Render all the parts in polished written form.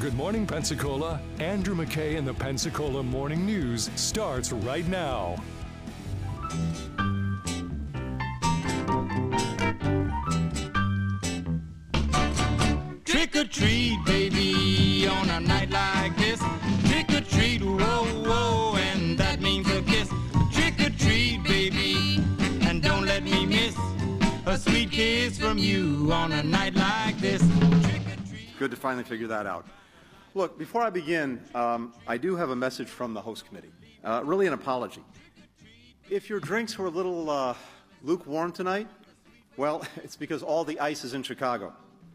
Good Morning Pensacola. Andrew McKay and the Pensacola Morning News starts right now. Trick or treat, baby, on a night like this. Trick or treat, whoa, whoa, and that means a kiss. Trick or treat, baby, and don't let me miss a sweet kiss from you on a night like this. Good to finally figure that out. Look, before I begin, I do have a message from the host committee. Really an apology. If your drinks were a little lukewarm tonight, well, it's because all the ice is in Chicago.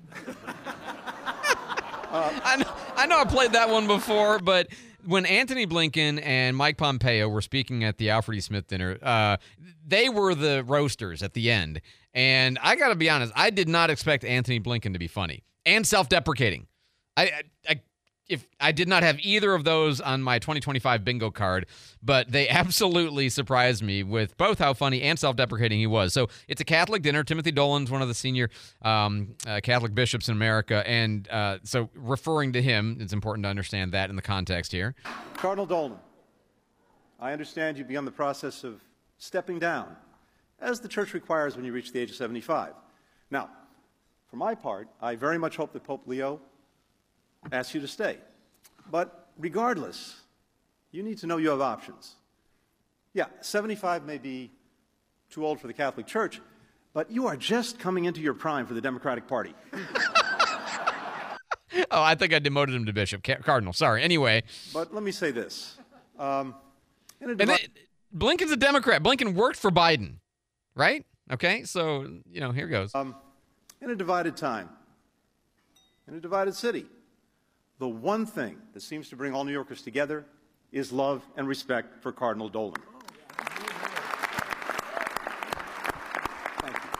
I know I played that one before, but when Antony Blinken and Mike Pompeo were speaking at the Alfred E. Smith dinner, they were the roasters at the end. And I got to be honest, I did not expect Antony Blinken to be funny and self-deprecating. If I did not have either of those on my 2025 bingo card, but they absolutely surprised me with both how funny and self-deprecating he was. So it's a Catholic dinner. Timothy Dolan's one of the senior Catholic bishops in America, and so referring to him, it's important to understand that in the context here. Cardinal Dolan, I understand you've begun the process of stepping down, as the Church requires when you reach the age of 75. Now, for my part, I very much hope that Pope Leo asks you to stay. But regardless, you need to know you have options. Yeah, 75 may be too old for the Catholic Church, but you are just coming into your prime for the Democratic Party. Oh, I think I demoted him to bishop. Cardinal, sorry. Anyway. But let me say this. Blinken's a Democrat. Blinken worked for Biden, right? Okay, so, here goes. In a divided time, in a divided city, the one thing that seems to bring all New Yorkers together is love and respect for Cardinal Dolan. Thank you.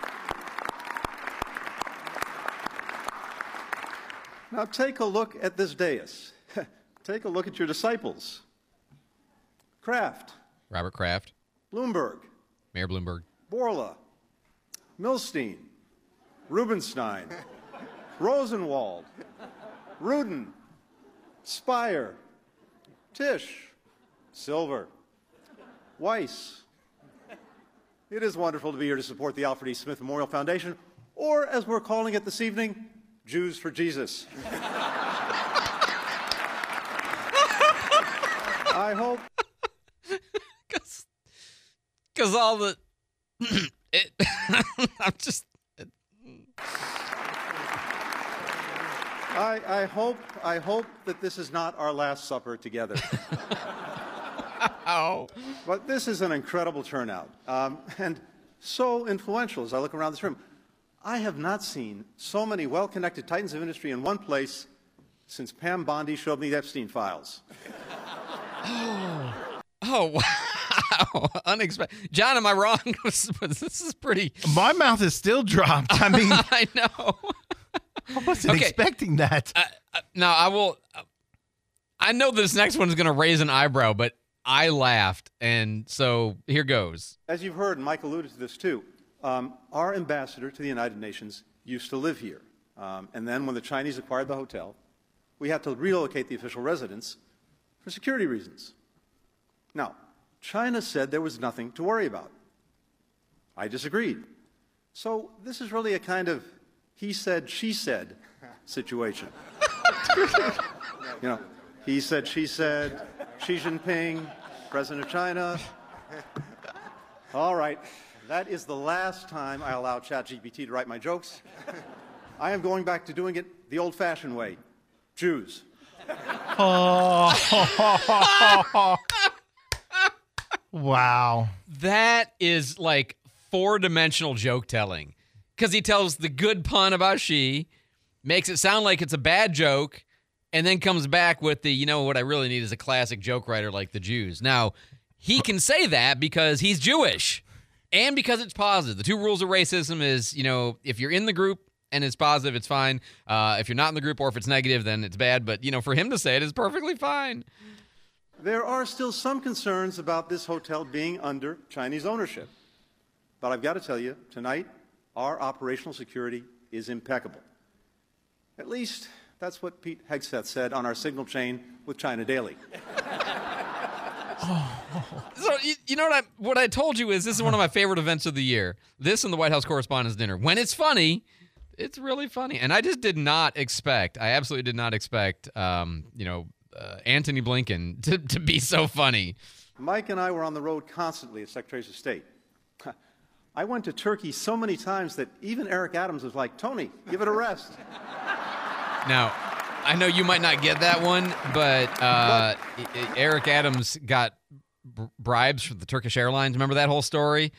Now take a look at this dais. Take a look at your disciples. Kraft. Robert Kraft. Bloomberg. Mayor Bloomberg. Borla. Milstein. Rubenstein. Rosenwald. Rudin. Spire, Tisch, Silver, Weiss. It is wonderful to be here to support the Alfred E. Smith Memorial Foundation, or as we're calling it this evening, Jews for Jesus. I hope. Because all the. I'm just. I hope that this is not our last supper together. Oh. But this is an incredible turnout, and so influential as I look around this room. I have not seen so many well-connected titans of industry in one place since Pam Bondi showed me the Epstein files. Oh, wow. Unexpected. John, am I wrong? This is pretty. My mouth is still dropped. I mean, I know. I wasn't expecting that. Now, I know this next one is going to raise an eyebrow, but I laughed, and so here goes. As you've heard, and Mike alluded to this too, our ambassador to the United Nations used to live here. And then when the Chinese acquired the hotel, we had to relocate the official residence for security reasons. Now, China said there was nothing to worry about. I disagreed. So this is really a kind of he said, she said situation. He said, she said, Xi Jinping, President of China. All right, that is the last time I allow ChatGPT to write my jokes. I am going back to doing it the old-fashioned way. Jews. Wow. That is like four-dimensional joke telling. Because he tells the good pun about she, makes it sound like it's a bad joke, and then comes back with the, what I really need is a classic joke writer like the Jews. Now, he can say that because he's Jewish and because it's positive. The two rules of racism is, if you're in the group and it's positive, it's fine. If you're not in the group or if it's negative, then it's bad. But, for him to say it is perfectly fine. There are still some concerns about this hotel being under Chinese ownership. But I've got to tell you, tonight, our operational security is impeccable. At least That's what Pete Hegseth said on our signal chain with China Daily. So you know what I told you is this is one of my favorite events of the year. This and the White House Correspondents' Dinner. When it's funny, it's really funny. And I just did not expect, I absolutely did not expect, Antony Blinken to be so funny. Mike and I were on the road constantly as Secretaries of State. I went to Turkey so many times that even Eric Adams was like, Tony, give it a rest. Now, I know you might not get that one, but Eric Adams got bribes from the Turkish Airlines. Remember that whole story?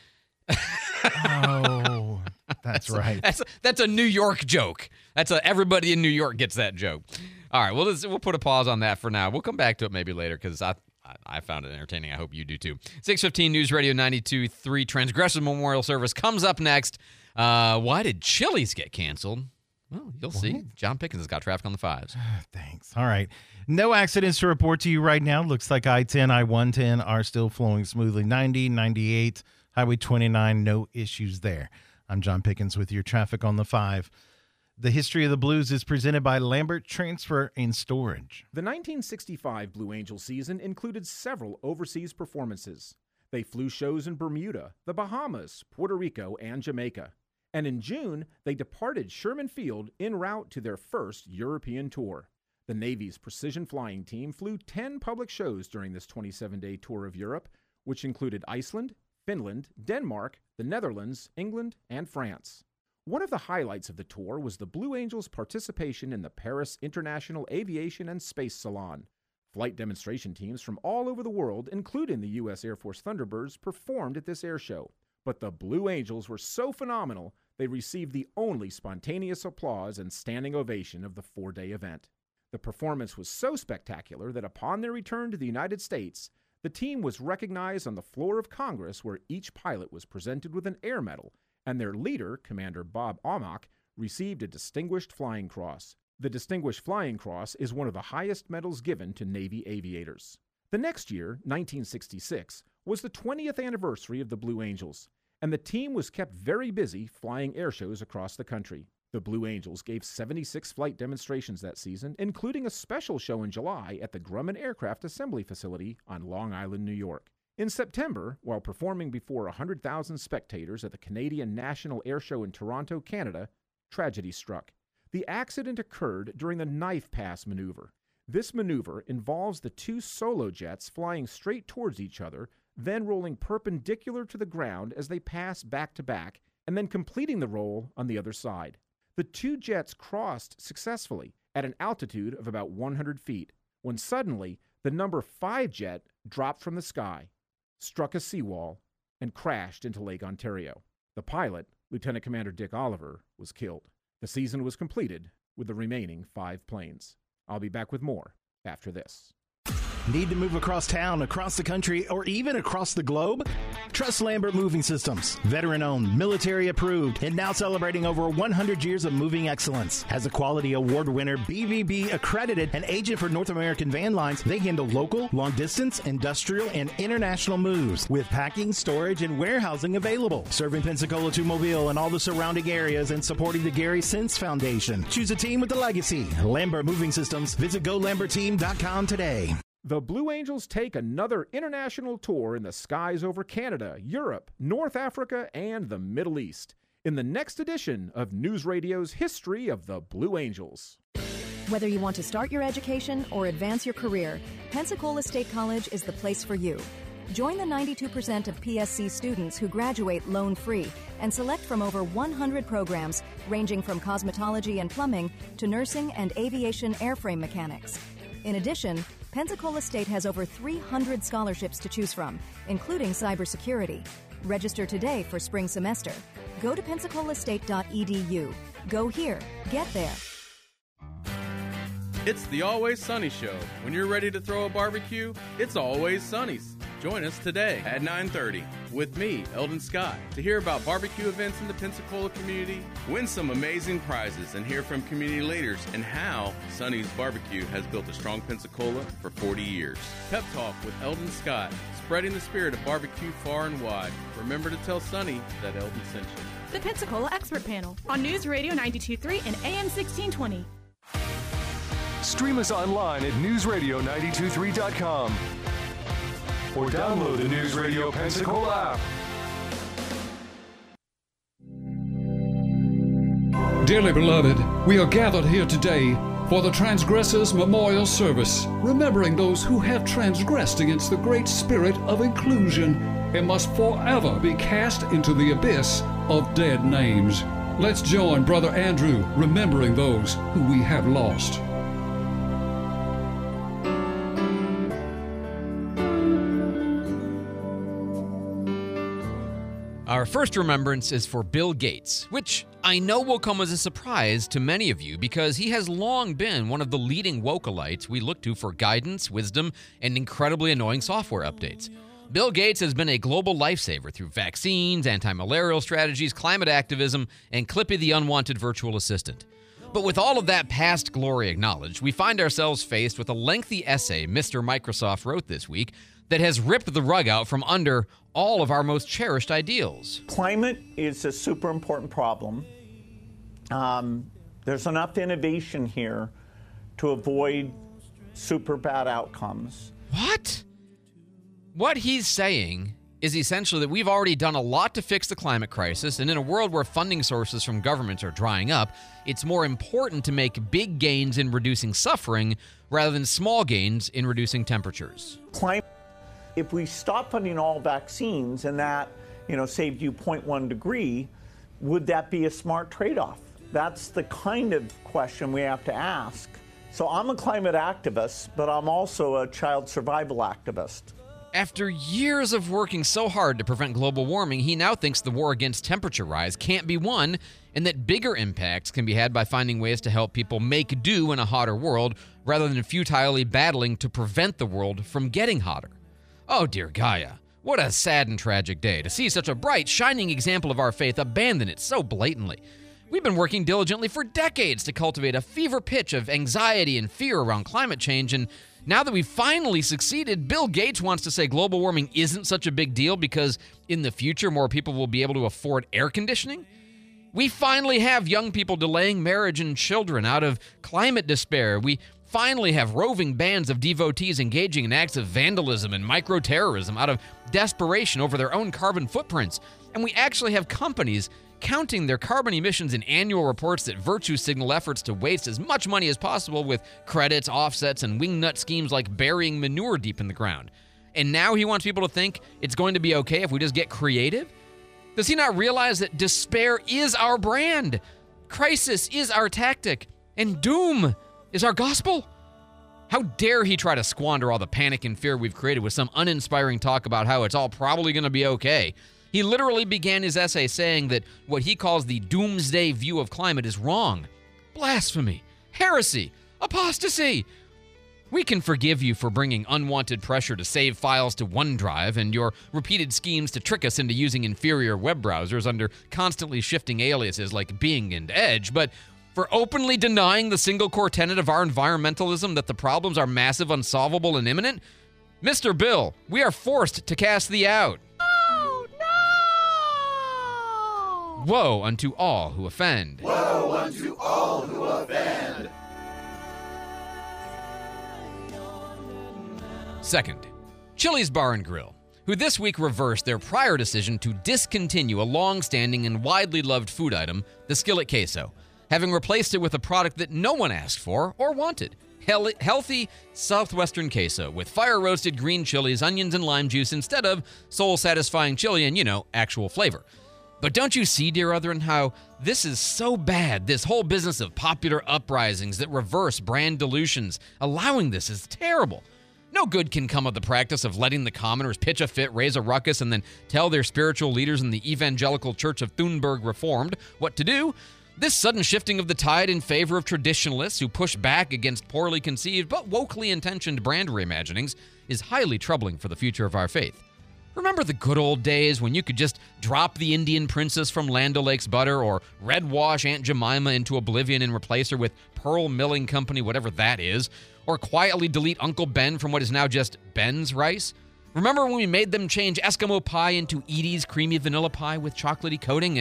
Oh, that's right. That's a New York joke. Everybody in New York gets that joke. All right, we'll put a pause on that for now. We'll come back to it maybe later because I found it entertaining. I hope you do too. 6:15 News Radio 92.3 Transgressive Memorial Service comes up next. Why did Chili's get canceled? Well, you'll see. John Pickens has got traffic on the 5s. Thanks. All right. No accidents to report to you right now. Looks like I-10, I-110 are still flowing smoothly. 90, 98, Highway 29, no issues there. I'm John Pickens with your traffic on the 5. The History of the Blues is presented by Lambert Transfer and Storage. The 1965 Blue Angels season included several overseas performances. They flew shows in Bermuda, the Bahamas, Puerto Rico, and Jamaica. And in June, they departed Sherman Field en route to their first European tour. The Navy's precision flying team flew 10 public shows during this 27-day tour of Europe, which included Iceland, Finland, Denmark, the Netherlands, England, and France. One of the highlights of the tour was the Blue Angels' participation in the Paris International Aviation and Space Salon. Flight demonstration teams from all over the world, including the U.S. Air Force Thunderbirds, performed at this air show. But the Blue Angels were so phenomenal, they received the only spontaneous applause and standing ovation of the 4-day event. The performance was so spectacular that upon their return to the United States, the team was recognized on the floor of Congress, where each pilot was presented with an air medal, and their leader, Commander Bob Ahmock, received a Distinguished Flying Cross. The Distinguished Flying Cross is one of the highest medals given to Navy aviators. The next year, 1966, was the 20th anniversary of the Blue Angels, and the team was kept very busy flying air shows across the country. The Blue Angels gave 76 flight demonstrations that season, including a special show in July at the Grumman Aircraft Assembly Facility on Long Island, New York. In September, while performing before 100,000 spectators at the Canadian National Air Show in Toronto, Canada, tragedy struck. The accident occurred during the Knife Pass maneuver. This maneuver involves the two solo jets flying straight towards each other, then rolling perpendicular to the ground as they pass back to back, and then completing the roll on the other side. The two jets crossed successfully at an altitude of about 100 feet, when suddenly the number 5 jet dropped from the sky, struck a seawall, and crashed into Lake Ontario. The pilot, Lieutenant Commander Dick Oliver, was killed. The season was completed with the remaining 5 planes. I'll be back with more after this. Need to move across town, across the country, or even across the globe? Trust Lambert Moving Systems. Veteran-owned, military-approved, and now celebrating over 100 years of moving excellence. As a quality award winner, BVB accredited, and agent for North American Van Lines, they handle local, long-distance, industrial, and international moves with packing, storage, and warehousing available. Serving Pensacola to Mobile and all the surrounding areas and supporting the Gary Sense Foundation. Choose a team with a legacy. Lambert Moving Systems. Visit GoLambertTeam.com today. The Blue Angels take another international tour in the skies over Canada, Europe, North Africa, and the Middle East in the next edition of News Radio's History of the Blue Angels. Whether you want to start your education or advance your career, Pensacola State College is the place for you. Join the 92% of PSC students who graduate loan-free and select from over 100 programs ranging from cosmetology and plumbing to nursing and aviation airframe mechanics. In addition, Pensacola State has over 300 scholarships to choose from, including cybersecurity. Register today for spring semester. Go to PensacolaState.edu. Go here. Get there. It's the Always Sunny Show. When you're ready to throw a barbecue, it's Always Sunny's. Join us today at 9:30 with me, Eldon Scott, to hear about barbecue events in the Pensacola community, win some amazing prizes, and hear from community leaders and how Sunny's Barbecue has built a strong Pensacola for 40 years. Pep Talk with Eldon Scott, spreading the spirit of barbecue far and wide. Remember to tell Sunny that Eldon sent you. The Pensacola Expert Panel on News Radio 92.3 and AM 1620. Stream us online at newsradio923.com or download the News Radio Pensacola app. Dearly beloved, we are gathered here today for the Transgressors Memorial Service, remembering those who have transgressed against the great spirit of inclusion and must forever be cast into the abyss of dead names. Let's join Brother Andrew remembering those who we have lost. Our first remembrance is for Bill Gates, which I know will come as a surprise to many of you because he has long been one of the leading wokalites we look to for guidance, wisdom, and incredibly annoying software updates. Bill Gates has been a global lifesaver through vaccines, anti-malarial strategies, climate activism, and Clippy the unwanted virtual assistant. But with all of that past glory acknowledged, we find ourselves faced with a lengthy essay Mr. Microsoft wrote this week that has ripped the rug out from under all of our most cherished ideals. Climate is a super important problem. There's enough innovation here to avoid super bad outcomes. What? What he's saying is essentially that we've already done a lot to fix the climate crisis, and in a world where funding sources from governments are drying up, it's more important to make big gains in reducing suffering rather than small gains in reducing temperatures. If we stop funding all vaccines and that, saved you 0.1 degree, would that be a smart trade-off? That's the kind of question we have to ask. So I'm a climate activist, but I'm also a child survival activist. After years of working so hard to prevent global warming, he now thinks the war against temperature rise can't be won, and that bigger impacts can be had by finding ways to help people make do in a hotter world rather than futilely battling to prevent the world from getting hotter. Oh dear Gaia, what a sad and tragic day to see such a bright, shining example of our faith abandon it so blatantly. We've been working diligently for decades to cultivate a fever pitch of anxiety and fear around climate change, and now that we've finally succeeded, Bill Gates wants to say global warming isn't such a big deal because in the future more people will be able to afford air conditioning? We finally have young people delaying marriage and children out of climate despair. We finally have roving bands of devotees engaging in acts of vandalism and micro-terrorism out of desperation over their own carbon footprints. And we actually have companies counting their carbon emissions in annual reports that virtue signal efforts to waste as much money as possible with credits, offsets, and wingnut schemes like burying manure deep in the ground. And now he wants people to think it's going to be okay if we just get creative? Does he not realize that despair is our brand, crisis is our tactic, and doom is our gospel? How dare he try to squander all the panic and fear we've created with some uninspiring talk about how it's all probably going to be okay. He literally began his essay saying that what he calls the doomsday view of climate is wrong. Blasphemy, heresy, apostasy. We can forgive you for bringing unwanted pressure to save files to OneDrive and your repeated schemes to trick us into using inferior web browsers under constantly shifting aliases like Bing and Edge, but for openly denying the single core tenet of our environmentalism that the problems are massive, unsolvable, and imminent? Mr. Bill, we are forced to cast thee out. Oh, no! Woe unto all who offend. Woe unto all who offend. Second, Chili's Bar and Grill, who this week reversed their prior decision to discontinue a long-standing and widely loved food item, the skillet queso, having replaced it with a product that no one asked for or wanted. Healthy Southwestern queso with fire-roasted green chilies, onions, and lime juice instead of soul-satisfying chili and, actual flavor. But don't you see, dear Otherin, how this is so bad, this whole business of popular uprisings that reverse brand dilutions, allowing this is terrible. No good can come of the practice of letting the commoners pitch a fit, raise a ruckus, and then tell their spiritual leaders in the Evangelical Church of Thunberg Reformed what to do. This sudden shifting of the tide in favor of traditionalists who push back against poorly conceived but wokely intentioned brand reimaginings is highly troubling for the future of our faith. Remember the good old days when you could just drop the Indian princess from Land O'Lakes butter or red wash Aunt Jemima into oblivion and replace her with Pearl Milling Company, whatever that is, or quietly delete Uncle Ben from what is now just Ben's rice? Remember when we made them change Eskimo pie into Edie's creamy vanilla pie with chocolatey coating, and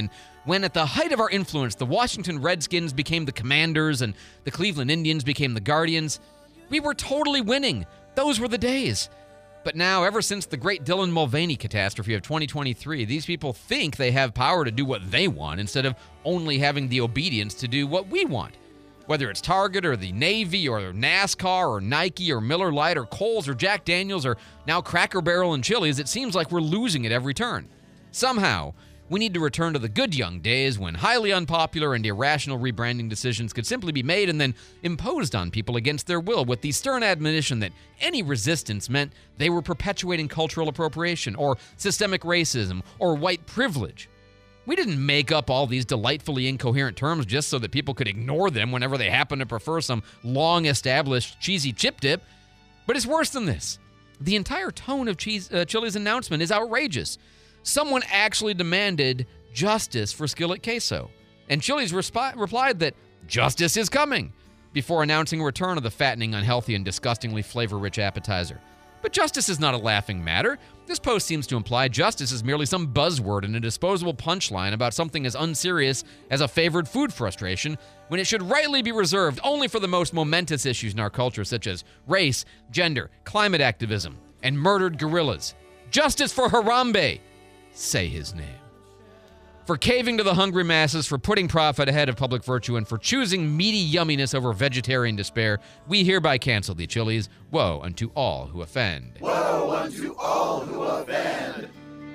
When at the height of our influence, the Washington Redskins became the Commanders and the Cleveland Indians became the Guardians, we were totally winning. Those were the days. But now, ever since the great Dylan Mulvaney catastrophe of 2023, these people think they have power to do what they want instead of only having the obedience to do what we want. Whether it's Target or the Navy or NASCAR or Nike or Miller Lite or Kohl's or Jack Daniels or now Cracker Barrel and Chili's, it seems like we're losing at every turn. Somehow, we need to return to the good young days when highly unpopular and irrational rebranding decisions could simply be made and then imposed on people against their will with the stern admonition that any resistance meant they were perpetuating cultural appropriation or systemic racism or white privilege. We didn't make up all these delightfully incoherent terms just so that people could ignore them whenever they happen to prefer some long-established cheesy chip dip. But it's worse than this. The entire tone of Chili's announcement is outrageous. Someone actually demanded justice for Skillet Queso, and Chili's replied that justice is coming before announcing a return of the fattening, unhealthy, and disgustingly flavor-rich appetizer. But justice is not a laughing matter. This post seems to imply justice is merely some buzzword and a disposable punchline about something as unserious as a favored food frustration, when it should rightly be reserved only for the most momentous issues in our culture, such as race, gender, climate activism, and murdered gorillas. Justice for Harambe! Say his name. For caving to the hungry masses, for putting profit ahead of public virtue, and for choosing meaty yumminess over vegetarian despair, we hereby cancel thee, Chili's. Woe unto all who offend. Woe unto all who offend.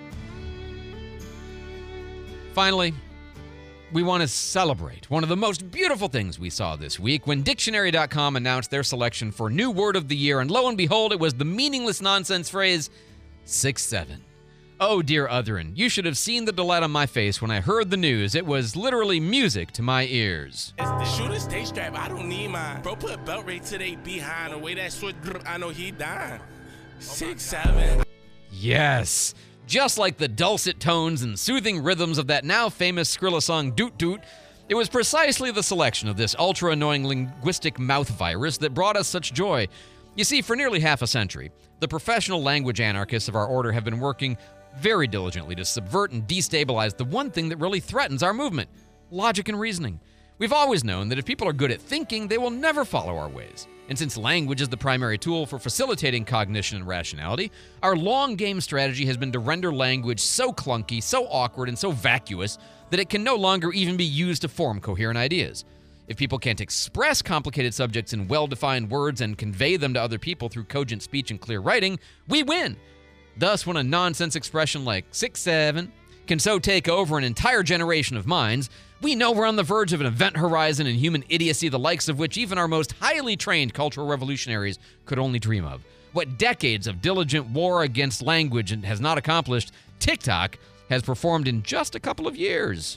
Finally, we want to celebrate one of the most beautiful things we saw this week when Dictionary.com announced their selection for New Word of the Year, and lo and behold, it was the meaningless nonsense phrase 6'7". Oh, dear Otherin, you should have seen the delight on my face when I heard the news. It was literally music to my ears. It's the shooter stay strap. I don't need mine. Bro, put a belt right to they behind. The way that short, I know he dying. 6'7". Yes. Just like the dulcet tones and soothing rhythms of that now famous Skrilla song Doot Doot, it was precisely the selection of this ultra-annoying linguistic mouth virus that brought us such joy. You see, for nearly half a century, the professional language anarchists of our order have been working very diligently to subvert and destabilize the one thing that really threatens our movement, logic and reasoning. We've always known that if people are good at thinking, they will never follow our ways. And since language is the primary tool for facilitating cognition and rationality, our long game strategy has been to render language so clunky, so awkward, and so vacuous that it can no longer even be used to form coherent ideas. If people can't express complicated subjects in well-defined words and convey them to other people through cogent speech and clear writing, we win. Thus, when a nonsense expression like 6'7" can so take over an entire generation of minds, we know we're on the verge of an event horizon in human idiocy the likes of which even our most highly trained cultural revolutionaries could only dream of. What decades of diligent war against language has not accomplished, TikTok has performed in just a couple of years.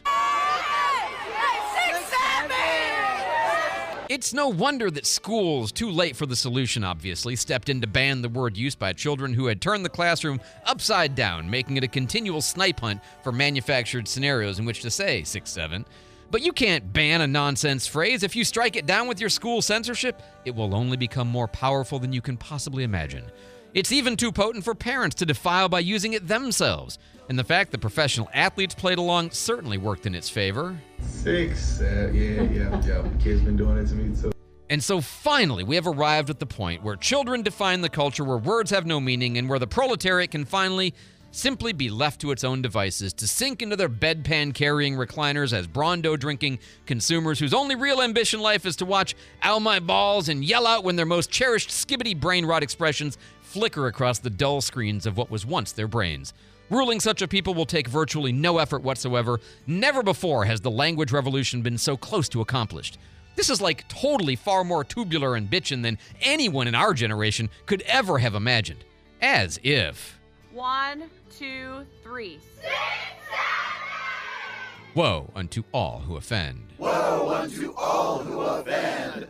It's no wonder that schools, too late for the solution obviously, stepped in to ban the word used by children who had turned the classroom upside down, making it a continual snipe hunt for manufactured scenarios in which to say 6'7". But you can't ban a nonsense phrase. If you strike it down with your school censorship, it will only become more powerful than you can possibly imagine. It's even too potent for parents to defile by using it themselves. And the fact that professional athletes played along certainly worked in its favor. 6, yeah. Kids been doing it to me too. And so finally, we have arrived at the point where children define the culture, where words have no meaning, and where the proletariat can finally simply be left to its own devices to sink into their bedpan-carrying recliners as Brondo-drinking consumers whose only real ambition in life is to watch "Ow my balls" and yell out when their most cherished skibbity brain rot expressions flicker across the dull screens of what was once their brains. Ruling such a people will take virtually no effort whatsoever. Never before has the language revolution been so close to accomplished. This is like totally far more tubular and bitchin' than anyone in our generation could ever have imagined. As if... 1, 2, 3. 6'7". Woe unto all who offend. Woe unto all who offend.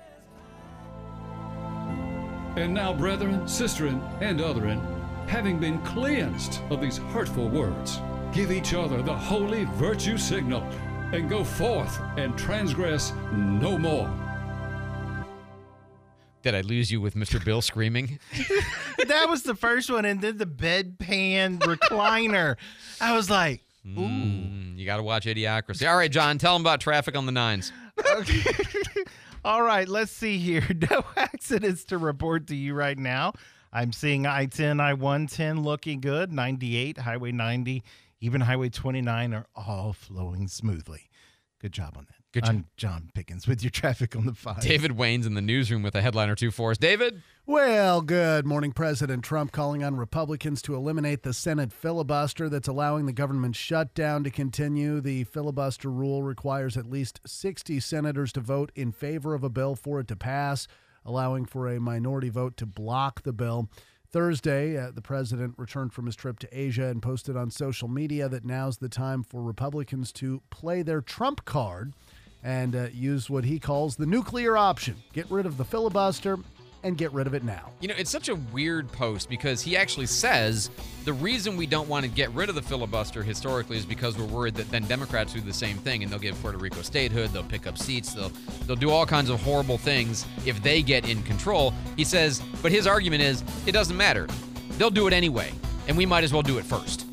And now, brethren, sisterin, and otherin, having been cleansed of these hurtful words, give each other the holy virtue signal, and go forth and transgress no more. Did I lose you with Mr. Bill screaming? That was the first one, and then the bedpan recliner. I was like, ooh. You got to watch Idiocracy. All right, John, tell them about traffic on the 9s. All right, let's see here. No accidents to report to you right now. I'm seeing I-10, I-110 looking good. 98, Highway 90, even Highway 29 are all flowing smoothly. Good job on that. Good job. I'm John Pickens with your traffic on the 5. David Wayne's in the newsroom with a headline or two for us. David? Well, good morning. President Trump calling on Republicans to eliminate the Senate filibuster that's allowing the government shutdown to continue. The filibuster rule requires at least 60 senators to vote in favor of a bill for it to pass, allowing for a minority vote to block the bill. Thursday, the president returned from his trip to Asia and posted on social media that now's the time for Republicans to play their Trump card and use what he calls the nuclear option. Get rid of the filibuster and get rid of it now. You know, it's such a weird post because he actually says the reason we don't want to get rid of the filibuster historically is because we're worried that then Democrats do the same thing and they'll give Puerto Rico statehood, they'll pick up seats, they'll do all kinds of horrible things if they get in control. He says, but his argument is it doesn't matter. They'll do it anyway, and we might as well do it first.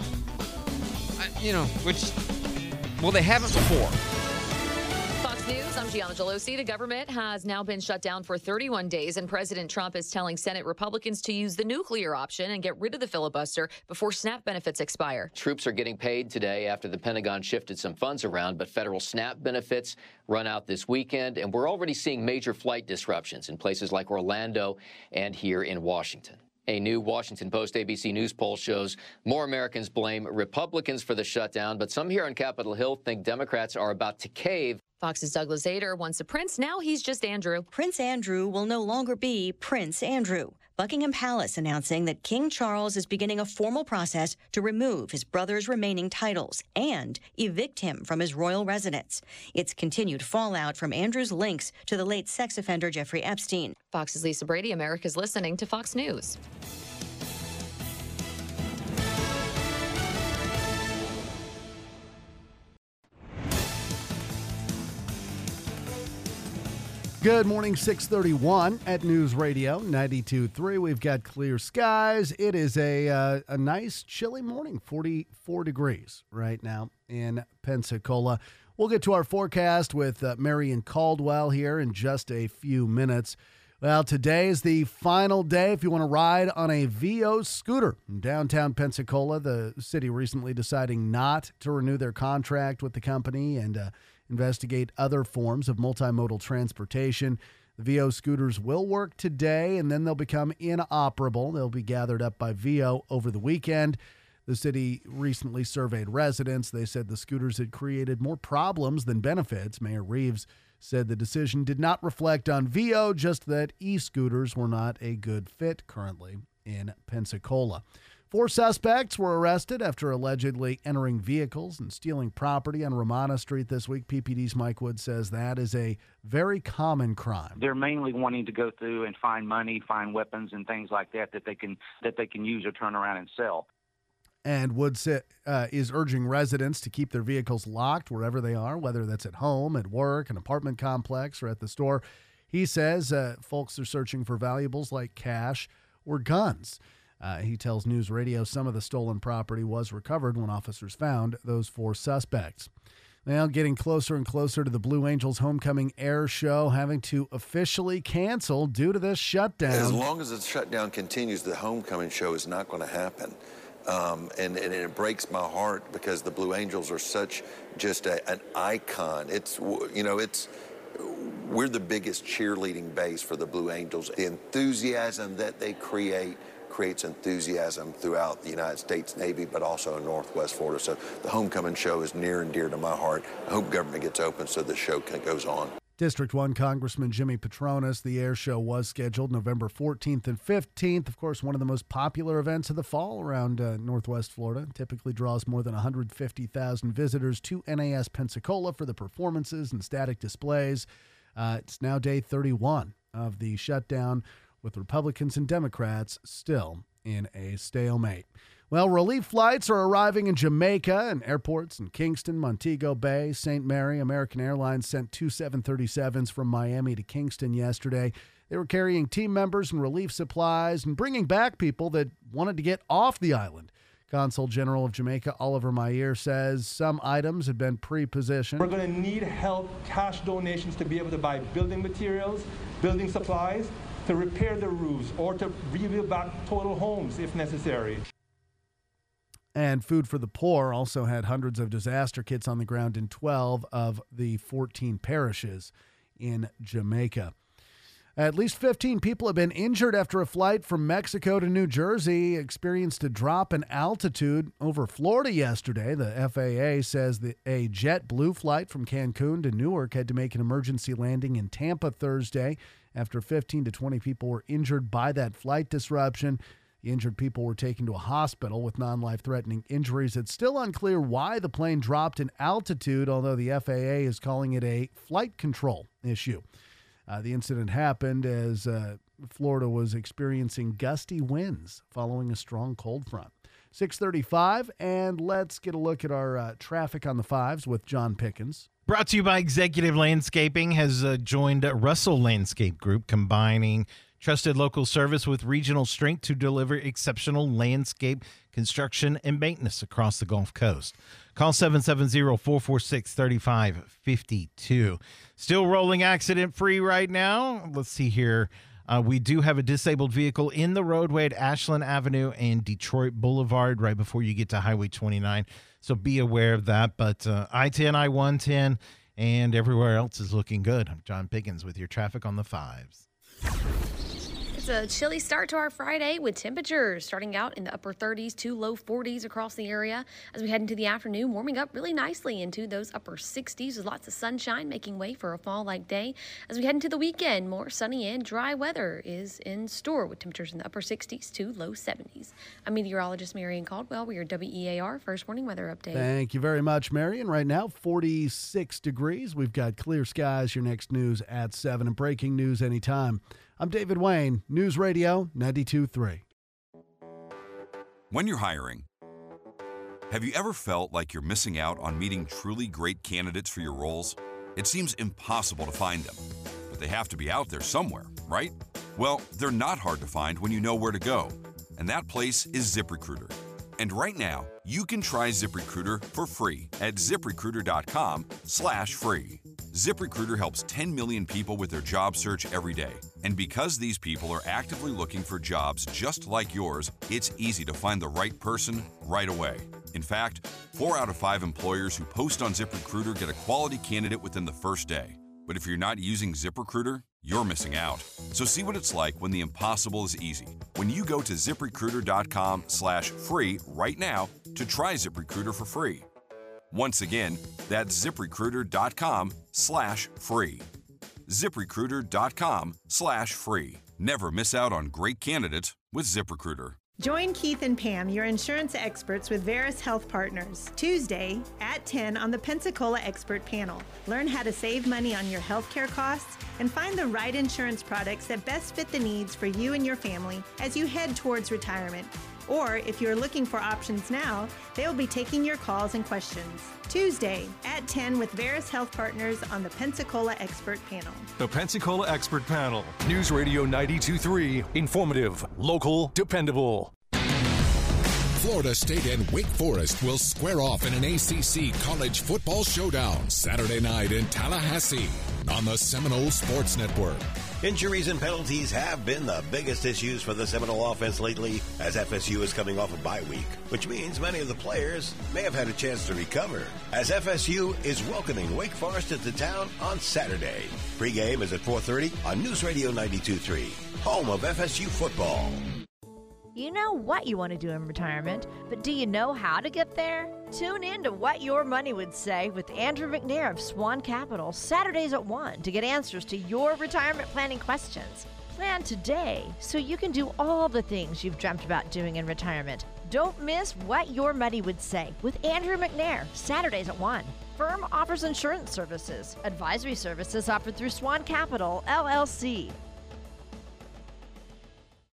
They haven't before. News, I'm Gianna Gelosi. The government has now been shut down for 31 days, and President Trump is telling Senate Republicans to use the nuclear option and get rid of the filibuster before SNAP benefits expire. Troops are getting paid today after the Pentagon shifted some funds around, but federal SNAP benefits run out this weekend, and we're already seeing major flight disruptions in places like Orlando and here in Washington. A new Washington Post ABC News poll shows more Americans blame Republicans for the shutdown, but some here on Capitol Hill think Democrats are about to cave. Fox's Douglas Ader, once a prince, now he's just Andrew. Prince Andrew will no longer be Prince Andrew. Buckingham Palace announcing that King Charles is beginning a formal process to remove his brother's remaining titles and evict him from his royal residence. It's continued fallout from Andrew's links to the late sex offender Jeffrey Epstein. Fox's Lisa Brady, America's listening to Fox News. Good morning, 6:31 at News Radio 92.3. We've got clear skies. It is a nice, chilly morning, 44 degrees right now in Pensacola. We'll get to our forecast with Marion Caldwell here in just a few minutes. Well, today is the final day if you want to ride on a VO scooter in downtown Pensacola. The city recently deciding not to renew their contract with the company and investigate other forms of multimodal transportation. The VO scooters will work today, and then they'll become inoperable. They'll be gathered up by VO over the weekend. The city recently surveyed residents. They said the scooters had created more problems than benefits. Mayor Reeves said the decision did not reflect on VO, just that e-scooters were not a good fit currently in Pensacola. 4 suspects were arrested after allegedly entering vehicles and stealing property on Romana Street this week. PPD's Mike Wood says that is a very common crime. They're mainly wanting to go through and find money, find weapons and things like that they can use or turn around and sell. And Wood is urging residents to keep their vehicles locked wherever they are, whether that's at home, at work, an apartment complex, or at the store. He says folks are searching for valuables like cash or guns. He tells News Radio some of the stolen property was recovered when officers found those 4 suspects. Now getting closer and closer to the Blue Angels Homecoming Air Show having to officially cancel due to this shutdown. As long as the shutdown continues, the Homecoming Show is not going to happen. And it breaks my heart because the Blue Angels are such just an icon. We're the biggest cheerleading base for the Blue Angels. The enthusiasm that they creates enthusiasm throughout the United States Navy, but also in Northwest Florida. So the Homecoming Show is near and dear to my heart. I hope government gets open so the show goes on. District 1 Congressman Jimmy Petronas. The air show was scheduled November 14th and 15th. Of course, one of the most popular events of the fall around Northwest Florida. Typically draws more than 150,000 visitors to NAS Pensacola for the performances and static displays. It's now day 31 of the shutdown, with Republicans and Democrats still in a stalemate. Well, relief flights are arriving in Jamaica and airports in Kingston, Montego Bay, St. Mary. American Airlines sent 2 737s from Miami to Kingston yesterday. They were carrying team members and relief supplies and bringing back people that wanted to get off the island. Consul General of Jamaica Oliver Mayer says some items had been pre-positioned. We're going to need help, cash donations, to be able to buy building materials, building supplies, to repair the roofs, or to rebuild back total homes if necessary. And Food for the Poor also had hundreds of disaster kits on the ground in 12 of the 14 parishes in Jamaica. At least 15 people have been injured after a flight from Mexico to New Jersey experienced a drop in altitude over Florida yesterday. The FAA says that a JetBlue flight from Cancun to Newark had to make an emergency landing in Tampa Thursday after 15 to 20 people were injured by that flight disruption. The injured people were taken to a hospital with non-life-threatening injuries. It's still unclear why the plane dropped in altitude, although the FAA is calling it a flight control issue. The incident happened as Florida was experiencing gusty winds following a strong cold front. 6:35, and let's get a look at our traffic on the fives with John Pickens. Brought to you by Executive Landscaping has joined Russell Landscape Group, combining trusted local service with regional strength to deliver exceptional landscape construction and maintenance across the Gulf Coast. Call 770-446-3552. Still rolling accident-free right now. Let's see here. We do have a disabled vehicle in the roadway at Ashland Avenue and Detroit Boulevard right before you get to Highway 29. So be aware of that. But I-10, I-110, and everywhere else is looking good. I'm John Pickens with your traffic on the fives. It's a chilly start to our Friday with temperatures starting out in the upper 30s to low 40s across the area. As we head into the afternoon, warming up really nicely into those upper 60s with lots of sunshine making way for a fall-like day. As we head into the weekend, more sunny and dry weather is in store with temperatures in the upper 60s to low 70s. I'm meteorologist Marion Caldwell with your WEAR First Warning Weather Update. Thank you very much, Marion. Right now, 46 degrees. We've got clear skies. Your next news at 7 and breaking news anytime. I'm David Wayne, News Radio 92.3. When you're hiring, have you ever felt like you're missing out on meeting truly great candidates for your roles? It seems impossible to find them, but they have to be out there somewhere, right? Well, they're not hard to find when you know where to go, and that place is ZipRecruiter. And right now, you can try ZipRecruiter for free at ZipRecruiter.com/free. ZipRecruiter helps 10 million people with their job search every day. And because these people are actively looking for jobs just like yours, it's easy to find the right person right away. In fact, 4 out of 5 employers who post on ZipRecruiter get a quality candidate within the first day. But if you're not using ZipRecruiter, you're missing out. So see what it's like when the impossible is easy. When you go to ZipRecruiter.com/free right now to try ZipRecruiter for free. Once again, that's ZipRecruiter.com/free. ZipRecruiter.com/free. Never miss out on great candidates with ZipRecruiter. Join Keith and Pam, your insurance experts with Veris Health Partners, Tuesday at 10 on the Pensacola Expert Panel. Learn how to save money on your healthcare costs and find the right insurance products that best fit the needs for you and your family as you head towards retirement. Or if you're looking for options now, they'll be taking your calls and questions. Tuesday at 10 with Veris Health Partners on the Pensacola Expert Panel. The Pensacola Expert Panel. News Radio 92.3. Informative, local, dependable. Florida State and Wake Forest will square off in an ACC college football showdown Saturday night in Tallahassee on the Seminole Sports Network. Injuries and penalties have been the biggest issues for the Seminole offense lately, as FSU is coming off a bye week, which means many of the players may have had a chance to recover, as FSU is welcoming Wake Forest into town on Saturday. Pre-game is at 4:30 on News Radio 92.3, home of FSU football. You know what you want to do in retirement, but do you know how to get there? Tune in to What Your Money Would Say with Andrew McNair of Swan Capital, Saturdays at 1 to get answers to your retirement planning questions. Plan today so you can do all the things you've dreamt about doing in retirement. Don't miss What Your Money Would Say with Andrew McNair, Saturdays at 1. Firm offers insurance services. Advisory services offered through Swan Capital, LLC.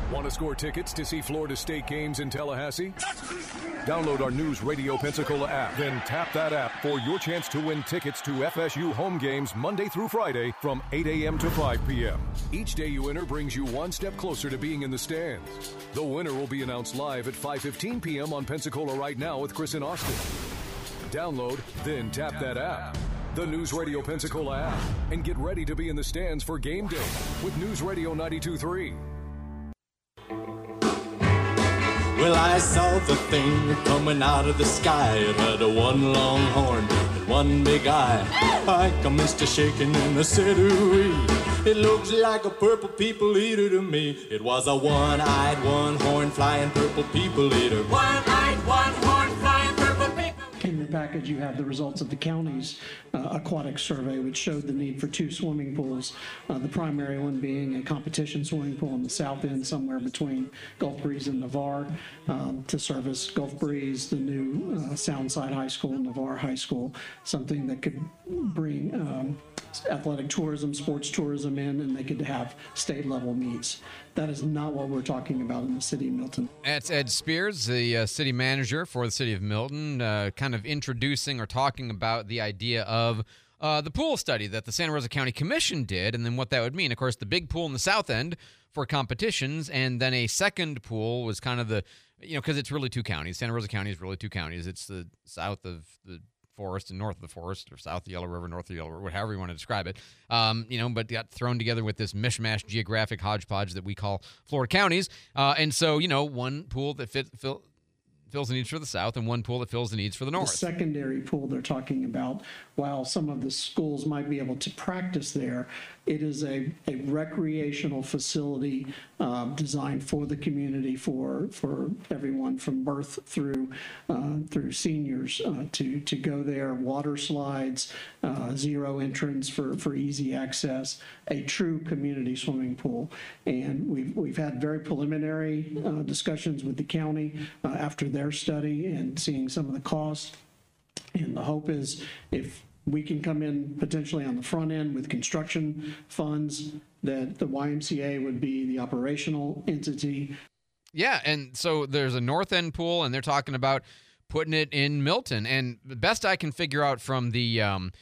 Want to score tickets to see Florida State games in Tallahassee? Download our News Radio Pensacola app, then tap that app for your chance to win tickets to FSU home games Monday through Friday from 8 a.m. to 5 p.m. Each day you enter brings you one step closer to being in the stands. The winner will be announced live at 5:15 p.m. on Pensacola Right Now with Chris and Austin. Download, then tap that app. The News Radio Pensacola app, and get ready to be in the stands for game day with News Radio 92.3. Well, I saw the thing coming out of the sky. It had a one long horn and one big eye. I commenced to shaking and I said, ooh-wee. It looks like a purple people eater to me. It was a one-eyed, one-horn flying purple people eater. One-eyed, one-horn flying purple people. In your package, you have the results of the county's aquatic survey, which showed the need for 2 swimming pools, the primary one being a competition swimming pool on the south end, somewhere between Gulf Breeze and Navarre, to service Gulf Breeze, the new Soundside High School, Navarre High School, something that could bring athletic tourism, sports tourism in, and they could have state-level meets. That is not what we're talking about in the city of Milton. That's Ed Spears, the city manager for the city of Milton, kind of introducing or talking about the idea of the pool study that the Santa Rosa County Commission did, and then what that would mean. Of course, the big pool in the south end for competitions, and then a second pool was kind of the, because it's really 2 counties. Santa Rosa County is really 2 counties. It's the south of the forest and north of the forest, or south of the Yellow River, north of the Yellow River, however you want to describe it. But got thrown together with this mishmash geographic hodgepodge that we call Florida counties. And so, one pool that fills the needs for the south and one pool that fills the needs for the north. The secondary pool they're talking about, while some of the schools might be able to practice there, it is a recreational facility designed for the community, for everyone from birth through seniors to go there. Water slides, zero entrance for easy access, a true community swimming pool. And we've had very preliminary discussions with the county after their study and seeing some of the costs. And the hope is if we can come in potentially on the front end with construction funds, that the YMCA would be the operational entity. Yeah, and so there's a north end pool, and they're talking about putting it in Milton. And the best I can figure out from the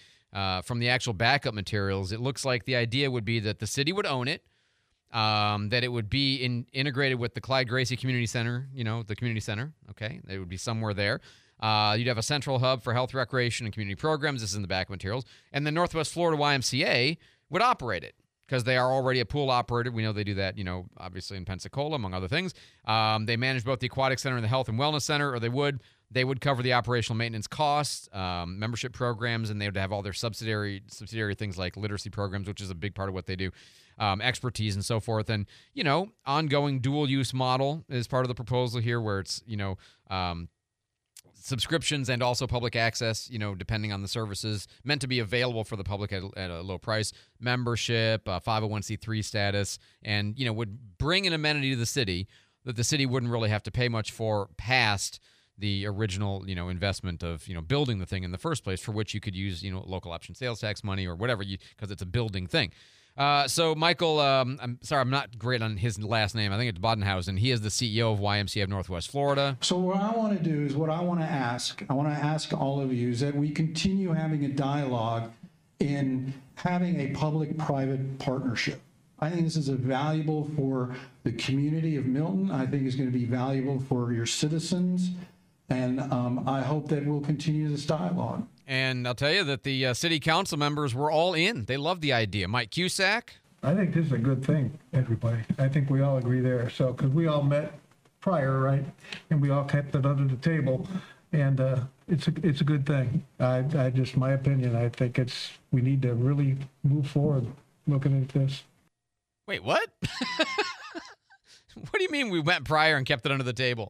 actual backup materials, it looks like the idea would be that the city would own it, that it would be integrated with the Clyde Gracie Community Center, the community center. Okay, it would be somewhere there. You'd have a central hub for health, recreation, and community programs. This is in the back materials. And the Northwest Florida YMCA would operate it because they are already a pool operator. We know they do that, obviously in Pensacola, among other things. They manage both the Aquatic Center and the Health and Wellness Center, or they would cover the operational maintenance costs, membership programs, and they would have all their subsidiary things like literacy programs, which is a big part of what they do, expertise and so forth. And, ongoing dual-use model is part of the proposal here where it's, subscriptions and also public access, depending on the services, meant to be available for the public at a low price, membership, 501c3 status, and, would bring an amenity to the city that the city wouldn't really have to pay much for past the original, investment of, building the thing in the first place, for which you could use, local option sales tax money or whatever, because it's a building thing. So Michael, I'm sorry, I'm not great on his last name. I think it's Bodenhausen. He is the CEO of YMCA of Northwest Florida. So what I want to do is what I want to ask all of you is that we continue having a dialogue in having a public-private partnership. I think this is valuable for the community of Milton. I think it's going to be valuable for your citizens. And I hope that we'll continue this dialogue. And I'll tell you that the city council members were all in. They loved the idea. Mike Cusack? I think this is a good thing, everybody. I think we all agree there. So, because we all met prior, right? And we all kept it under the table. And it's a good thing. I just, my opinion, I think we need to really move forward looking at this. Wait, what? What do you mean we went prior and kept it under the table?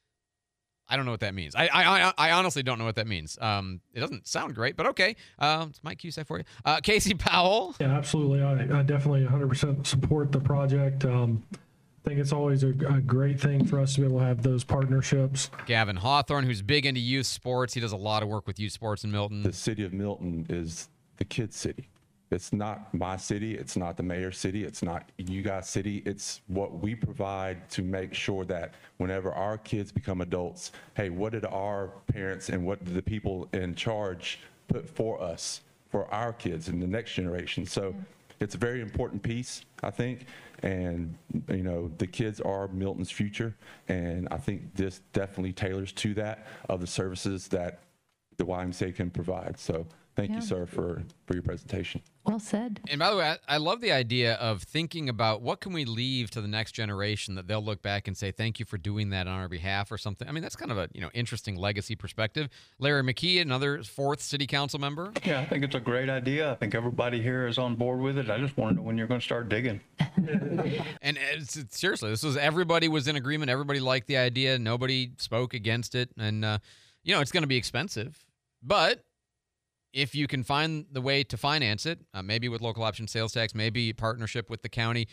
I don't know what that means. I honestly don't know what that means. It doesn't sound great, but okay. It's Mike Cusack for you. Casey Powell. Yeah, absolutely. I definitely 100% support the project. I think it's always a great thing for us to be able to have those partnerships. Gavin Hawthorne, who's big into youth sports. He does a lot of work with youth sports in Milton. The city of Milton is the kids' city. It's not my city. It's not the mayor's city. It's not you guys' city. It's what we provide to make sure that whenever our kids become adults, hey, what did our parents and what did the people in charge put for us, for our kids and the next generation? So it's a very important piece, I think. And, you know, the kids are Milton's future. And I think this definitely tailors to that of the services that the YMCA can provide. So thank you, sir, for your presentation. Well said. And by the way, I love the idea of thinking about what can we leave to the next generation that they'll look back and say, thank you for doing that on our behalf or something. I mean, that's kind of a, interesting legacy perspective. Larry McKee, another 4th city council member. Yeah, I think it's a great idea. I think everybody here is on board with it. I just want to know when you're going to start digging. And seriously, everybody was in agreement. Everybody liked the idea. Nobody spoke against it. And, it's going to be expensive, but if you can find the way to finance it, maybe with local option sales tax, maybe partnership with the county,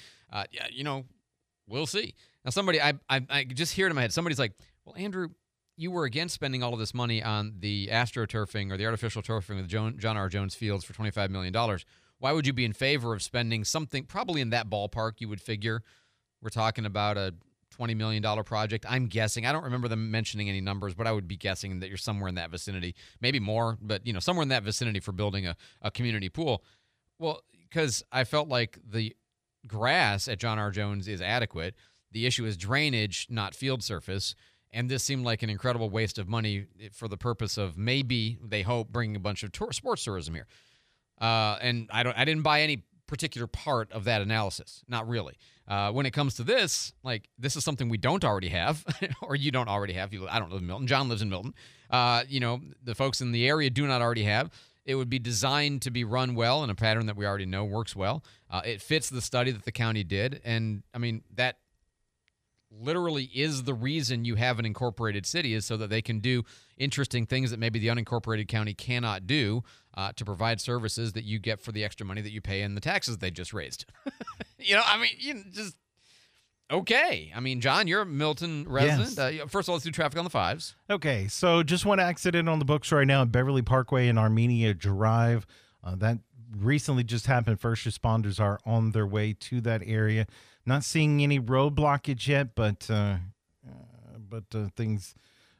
we'll see. Now, somebody, I just hear it in my head. Somebody's like, well, Andrew, you were against spending all of this money on the astroturfing or the artificial turfing with John R. Jones Fields for $25 million. Why would you be in favor of spending something probably in that ballpark, you would figure? We're talking about a $20 million project. I'm guessing. I don't remember them mentioning any numbers, but I would be guessing that you're somewhere in that vicinity. Maybe more, but somewhere in that vicinity for building a community pool. Well, because I felt like the grass at John R. Jones is adequate. The issue is drainage, not field surface. And this seemed like an incredible waste of money for the purpose of maybe, they hope, bringing a bunch of sports tourism here. And I didn't buy any particular part of that analysis. Not really. When it comes to this, this is something we don't already have, or you don't already have. I don't live in Milton. John lives in Milton. The folks in the area do not already have. It would be designed to be run well in a pattern that we already know works well. It fits the study that the county did. And, I mean, that literally is the reason you have an incorporated city, is so that they can do interesting things that maybe the unincorporated county cannot do to provide services that you get for the extra money that you pay in the taxes they just raised. Okay. I mean, John, you're a Milton resident. Yes. First of all, let's do traffic on the 5s. Okay, so just one accident on the books right now at Beverly Parkway and Armenia Drive. That recently just happened. First responders are on their way to that area. Not seeing any road blockage yet, but things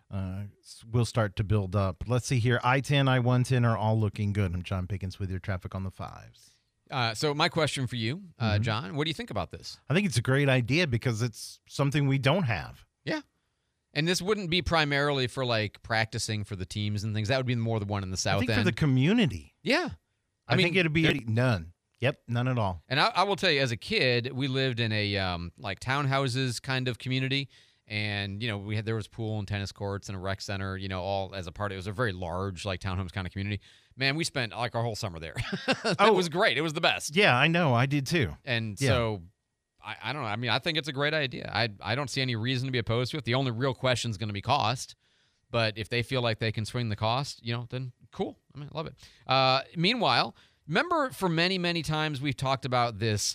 will start to build up. Let's see here. I-10, I-110 are all looking good. I'm John Pickens with your traffic on the 5s. So my question for you, John, what do you think about this? I think it's a great idea because it's something we don't have. Yeah. And this wouldn't be primarily for practicing for the teams and things. That would be more the one in the south end. I think for the community. Yeah. I think it'd be none. Yep, none at all. And I will tell you, as a kid, we lived in a townhouses kind of community. And, there was pool and tennis courts and a rec center, all as a part. It was a very large, townhomes kind of community. Man, we spent our whole summer there. It was great. It was the best. Yeah, I know. I did too. And so, I don't know. I mean, I think it's a great idea. I don't see any reason to be opposed to it. The only real question is going to be cost. But if they feel like they can swing the cost, then cool. I mean, I love it. Meanwhile, remember for many, many times we've talked about this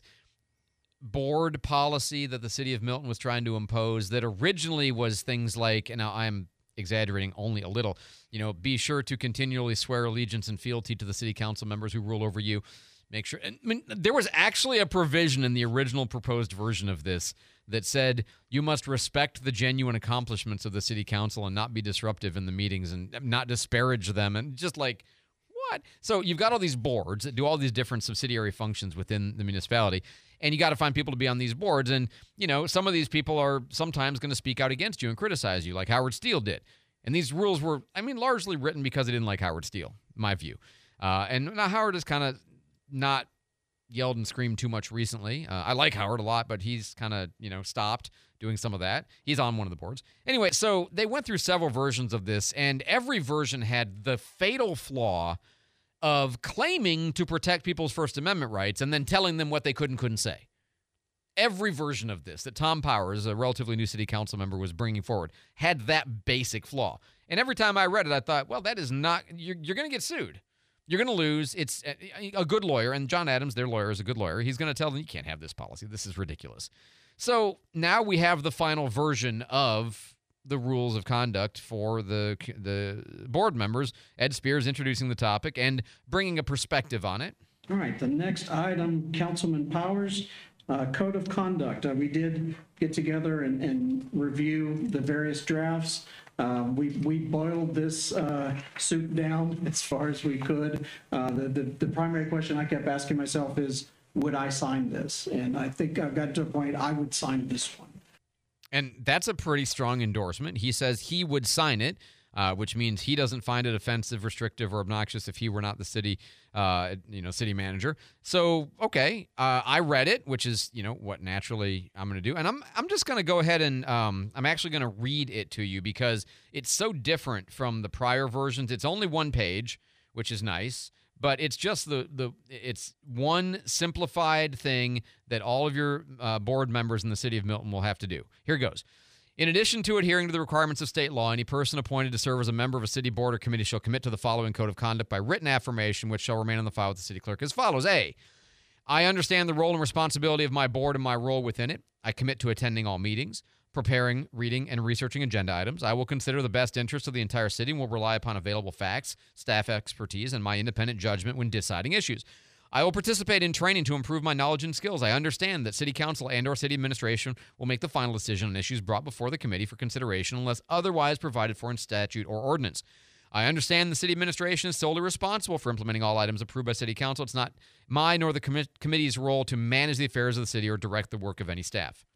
board policy that the city of Milton was trying to impose that originally was things like, and now I'm exaggerating only a little, be sure to continually swear allegiance and fealty to the city council members who rule over you. Make sure. I mean, there was actually a provision in the original proposed version of this that said you must respect the genuine accomplishments of the city council and not be disruptive in the meetings and not disparage them, and just what? So you've got all these boards that do all these different subsidiary functions within the municipality, and you got to find people to be on these boards. And, some of these people are sometimes going to speak out against you and criticize you, like Howard Steele did. And these rules were, largely written because they didn't like Howard Steele, in my view. And now Howard has kind of not yelled and screamed too much recently. I like Howard a lot, but he's kind of, stopped doing some of that. He's on one of the boards. Anyway, so they went through several versions of this, and every version had the fatal flaw of claiming to protect people's First Amendment rights and then telling them what they could and couldn't say. Every version of this that Tom Powers, a relatively new city council member, was bringing forward had that basic flaw. And every time I read it, I thought, well, that is not, you're going to get sued. You're going to lose. It's a good lawyer, and John Adams, their lawyer, is a good lawyer. He's going to tell them, you can't have this policy. This is ridiculous. So now we have the final version of the rules of conduct for the board members. Ed Spears introducing the topic and bringing a perspective on it. All right, the next item, Councilman Powers, Code of Conduct. We did get together and review the various drafts. We boiled this soup down as far as we could. The primary question I kept asking myself is, would I sign this? And I think I've got to a point I would sign this one. And that's a pretty strong endorsement. He says he would sign it, which means he doesn't find it offensive, restrictive, or obnoxious if he were not the city manager. So, okay, I read it, which is, what naturally I'm going to do. And I'm just going to go ahead and I'm actually going to read it to you because it's so different from the prior versions. It's only one page, which is nice. But it's just it's one simplified thing that all of your board members in the city of Milton will have to do. Here it goes. In addition to adhering to the requirements of state law, any person appointed to serve as a member of a city board or committee shall commit to the following code of conduct by written affirmation, which shall remain on the file with the city clerk as follows. A, I understand the role and responsibility of my board and my role within it. I commit to attending all meetings, preparing, reading, and researching agenda items. I will consider the best interest of the entire city and will rely upon available facts, staff expertise, and my independent judgment when deciding issues. I will participate in training to improve my knowledge and skills. I understand that city council and or city administration will make the final decision on issues brought before the committee for consideration unless otherwise provided for in statute or ordinance. I understand the city administration is solely responsible for implementing all items approved by city council. It's not my nor the committee's role to manage the affairs of the city or direct the work of any staff.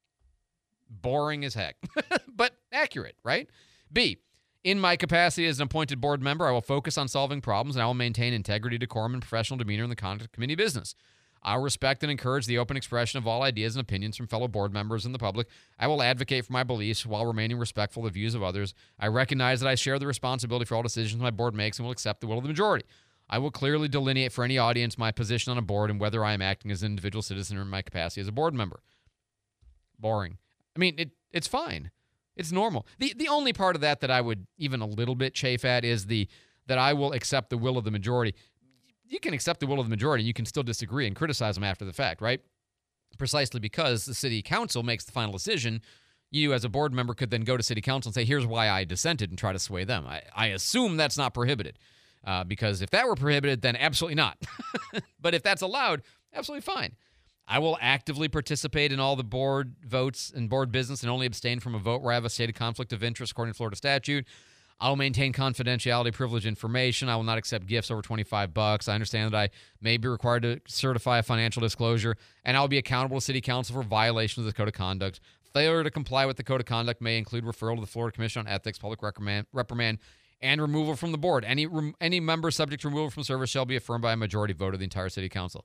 Boring as heck, but accurate, right? B, in my capacity as an appointed board member, I will focus on solving problems and I will maintain integrity, decorum, and professional demeanor in the conduct of committee business. I will respect and encourage the open expression of all ideas and opinions from fellow board members and the public. I will advocate for my beliefs while remaining respectful of the views of others. I recognize that I share the responsibility for all decisions my board makes and will accept the will of the majority. I will clearly delineate for any audience my position on a board and whether I am acting as an individual citizen or in my capacity as a board member. Boring. I mean, it's fine. It's normal. The only part of that I would even a little bit chafe at is that I will accept the will of the majority. You can accept the will of the majority. You can still disagree and criticize them after the fact, right? Precisely because the city council makes the final decision. You as a board member could then go to city council and say, here's why I dissented and try to sway them. I assume that's not prohibited because if that were prohibited, then absolutely not. But if that's allowed, absolutely fine. I will actively participate in all the board votes and board business and only abstain from a vote where I have a stated conflict of interest according to Florida statute. I will maintain confidentiality, privileged information. I will not accept gifts over $25. I understand that I may be required to certify a financial disclosure, and I will be accountable to City Council for violations of the Code of Conduct. Failure to comply with the Code of Conduct may include referral to the Florida Commission on Ethics, public reprimand, and removal from the board. Any member subject to removal from service shall be affirmed by a majority vote of the entire City Council.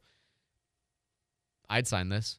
I'd sign this.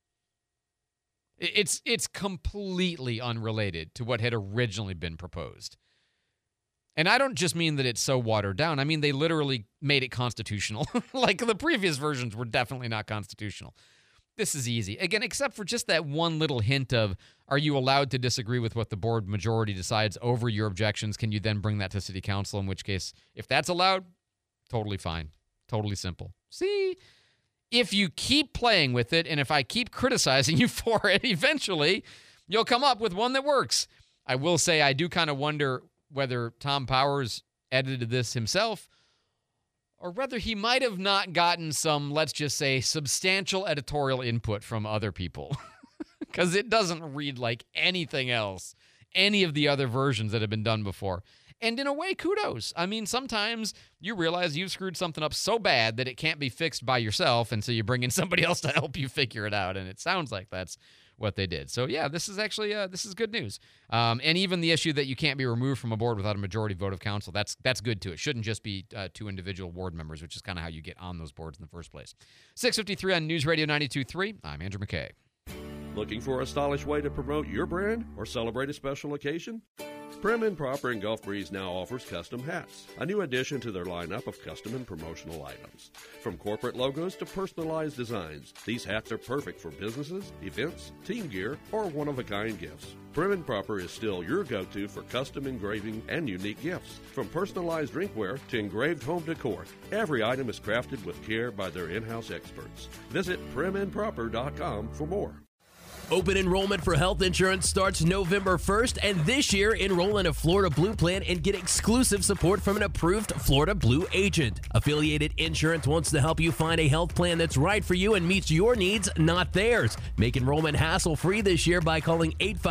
It's completely unrelated to what had originally been proposed. And I don't just mean that it's so watered down. I mean, they literally made it constitutional. Like the previous versions were definitely not constitutional. This is easy. Again, except for just that one little hint of, are you allowed to disagree with what the board majority decides over your objections? Can you then bring that to city council? In which case, if that's allowed, totally fine. Totally simple. See? If you keep playing with it, and if I keep criticizing you for it, eventually you'll come up with one that works. I will say I do kind of wonder whether Tom Powers edited this himself or whether he might have not gotten some, let's just say, substantial editorial input from other people because it doesn't read like anything else, any of the other versions that have been done before. And in a way, kudos. I mean, sometimes you realize you've screwed something up so bad that it can't be fixed by yourself, and so you bring in somebody else to help you figure it out, and it sounds like that's what they did. So, yeah, this is actually this is good news. And even the issue that you can't be removed from a board without a majority vote of council, that's good, too. It shouldn't just be two individual board members, which is kind of how you get on those boards in the first place. 6:53 on News Radio 92.3. I'm Andrew McKay. Looking for a stylish way to promote your brand or celebrate a special occasion? Prim and Proper in Gulf Breeze now offers custom hats, a new addition to their lineup of custom and promotional items. From corporate logos to personalized designs, these hats are perfect for businesses, events, team gear, or one-of-a-kind gifts. Prim and Proper is still your go-to for custom engraving and unique gifts. From personalized drinkware to engraved home decor, every item is crafted with care by their in-house experts. Visit primandproper.com for more. Open enrollment for health insurance starts November 1st, and this year, enroll in a Florida Blue plan and get exclusive support from an approved Florida Blue agent. Affiliated Insurance wants to help you find a health plan that's right for you and meets your needs, not theirs. Make enrollment hassle-free this year by calling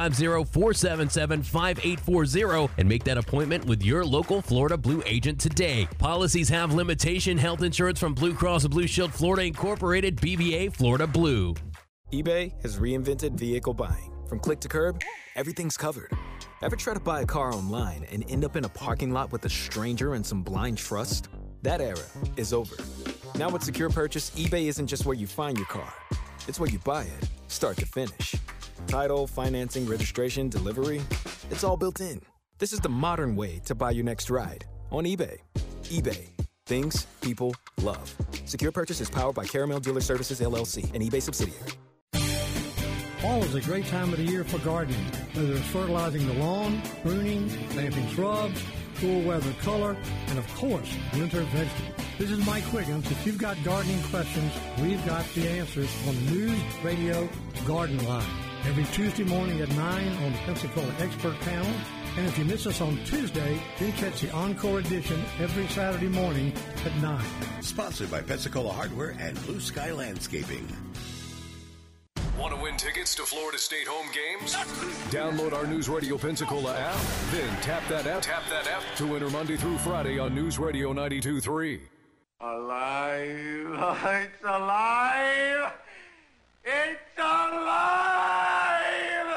850-477-5840 and make that appointment with your local Florida Blue agent today. Policies have limitation. Health insurance from Blue Cross Blue Shield Florida Incorporated, BBA Florida Blue. eBay has reinvented vehicle buying. From click to curb, everything's covered. Ever try to buy a car online and end up in a parking lot with a stranger and some blind trust? That era is over. Now with Secure Purchase, eBay isn't just where you find your car. It's where you buy it, start to finish. Title, financing, registration, delivery, it's all built in. This is the modern way to buy your next ride on eBay. eBay. Things people love. Secure Purchase is powered by Caramel Dealer Services, LLC, an eBay subsidiary. Fall is a great time of the year for gardening, whether it's fertilizing the lawn, pruning, planting shrubs, cool weather color, and of course, winter vegetables. This is Mike Quiggins. If you've got gardening questions, we've got the answers on the News Radio Garden Line. Every Tuesday morning at 9 on the Pensacola Expert Panel. And if you miss us on Tuesday, then catch the Encore edition every Saturday morning at 9. Sponsored by Pensacola Hardware and Blue Sky Landscaping. Want to win tickets to Florida State home games? Download our News Radio Pensacola app, then tap that app to enter Monday through Friday on News Radio 92.3. Alive! It's alive! It's alive!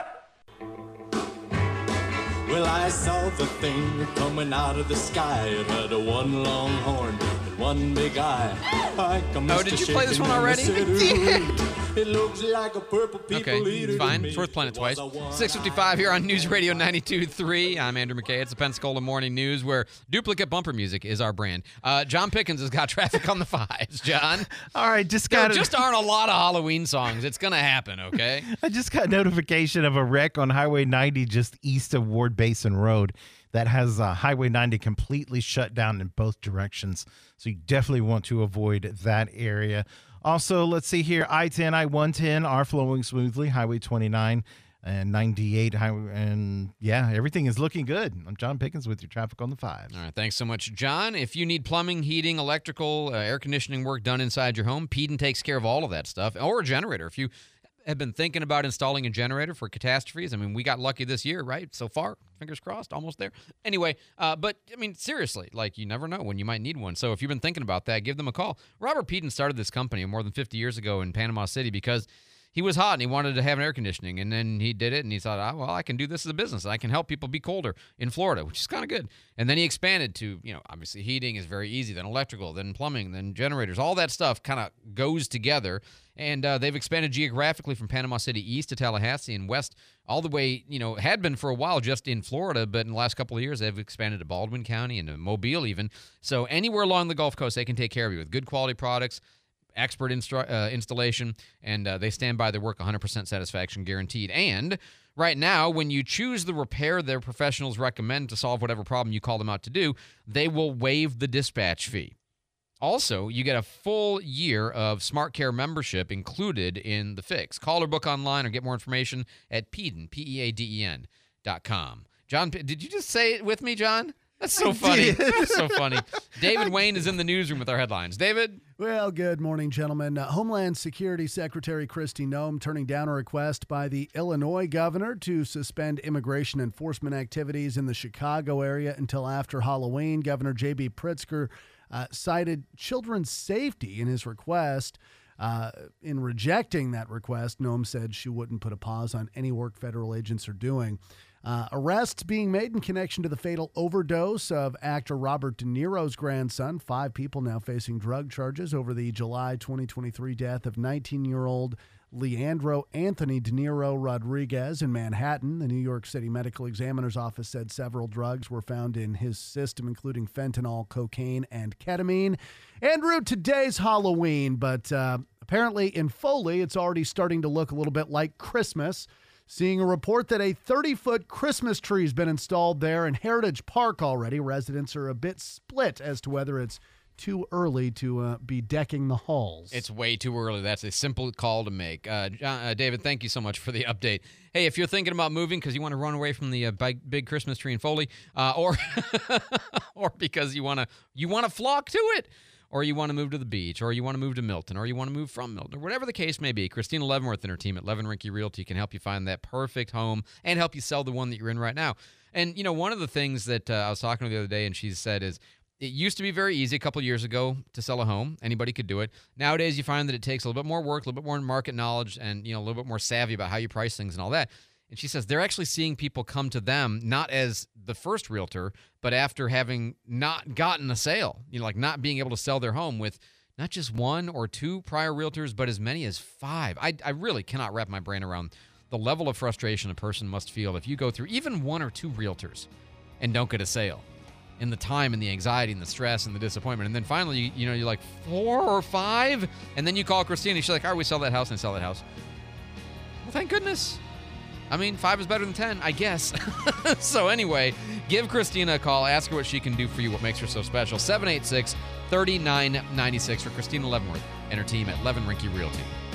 Well, I saw the thing coming out of the sky. It had a one long horn and one big eye. Oh, did you play this one already? It looks like a purple people Okay, eater. it's fine. It's worth playing it twice. 6:55 here on News Radio 92.3. I'm Andrew McKay. It's the Pensacola Morning News, where duplicate bumper music is our brand. John Pickens has got traffic on the fives. John? All right, There just aren't a lot of Halloween songs. It's going to happen, okay? I just got notification of a wreck on Highway 90 just east of Ward Basin Road that has Highway 90 completely shut down in both directions. So you definitely want to avoid that area. Also, let's see here, I-10, I-110 are flowing smoothly. Highway 29 and 98. And yeah, everything is looking good. I'm John Pickens with your traffic on the 5. All right, thanks so much, John. If you need plumbing, heating, electrical, air conditioning work done inside your home, Peden takes care of all of that stuff, or a generator. If you have been thinking about installing a generator for catastrophes, I mean, we got lucky this year, right? So far, fingers crossed, almost there. Anyway, but, I mean, seriously, like, you never know when you might need one. So if you've been thinking about that, give them a call. Robert Peden started this company more than 50 years ago in Panama City because he was hot and he wanted to have an air conditioning, and then he did it, and he thought, well, I can do this as a business. I can help people be colder in Florida, which is kind of good. And then he expanded to, obviously heating is very easy, then electrical, then plumbing, then generators. All that stuff kind of goes together, and they've expanded geographically from Panama City east to Tallahassee and west all the way, had been for a while just in Florida, but in the last couple of years, they've expanded to Baldwin County and to Mobile even. So anywhere along the Gulf Coast, they can take care of you with good quality products, expert installation, and they stand by their work, 100% satisfaction guaranteed. And right now, when you choose the repair their professionals recommend to solve whatever problem you call them out to do, they will waive the dispatch fee. Also, you get a full year of SmartCare membership included in the fix. Call or book online or get more information at Peden, P-E-A-D-E-N.com. John, did you just say it with me, John? That's so funny. That's so funny. David Wayne is in the newsroom with our headlines. David? Well, good morning, gentlemen. Homeland Security Secretary Kristi Noem turning down a request by the Illinois governor to suspend immigration enforcement activities in the Chicago area until after Halloween. Governor J.B. Pritzker cited children's safety in his request. In rejecting that request, Noem said she wouldn't put a pause on any work federal agents are doing. Arrests being made in connection to the fatal overdose of actor Robert De Niro's grandson. 5 people now facing drug charges over the July 2023 death of 19-year-old Leandro Anthony De Niro Rodriguez in Manhattan. The New York City Medical Examiner's Office said several drugs were found in his system, including fentanyl, cocaine, and ketamine. Andrew, today's Halloween, but apparently in Foley, it's already starting to look a little bit like Christmas. Seeing a report that a 30-foot Christmas tree has been installed there in Heritage Park already. Residents are a bit split as to whether it's too early to be decking the halls. It's way too early. That's a simple call to make. David, thank you so much for the update. Hey, if you're thinking about moving because you want to run away from the big Christmas tree in Foley, or or because you want to flock to it, or you want to move to the beach, or you want to move to Milton, or you want to move from Milton, or whatever the case may be, Christina Leavenworth and her team at Levin Rinke Realty can help you find that perfect home and help you sell the one that you're in right now. And, one of the things that I was talking to the other day and she said is, it used to be very easy a couple of years ago to sell a home. Anybody could do it. Nowadays, you find that it takes a little bit more work, a little bit more market knowledge, and, a little bit more savvy about how you price things and all that. And she says they're actually seeing people come to them not as the first realtor, but after having not gotten a sale, like not being able to sell their home with not just 1 or 2 prior realtors, but as many as 5. I really cannot wrap my brain around the level of frustration a person must feel if you go through even 1 or 2 realtors and don't get a sale, and the time and the anxiety and the stress and the disappointment. And then finally, you're like 4 or 5, and then you call Christina and she's like, all right, we sell that house, and I sell that house. Well, thank goodness. 5 is better than 10, I guess. So anyway, give Christina a call. Ask her what she can do for you, what makes her so special. 786-3996 for Christina Leavenworth and her team at Levin Rinke Realty.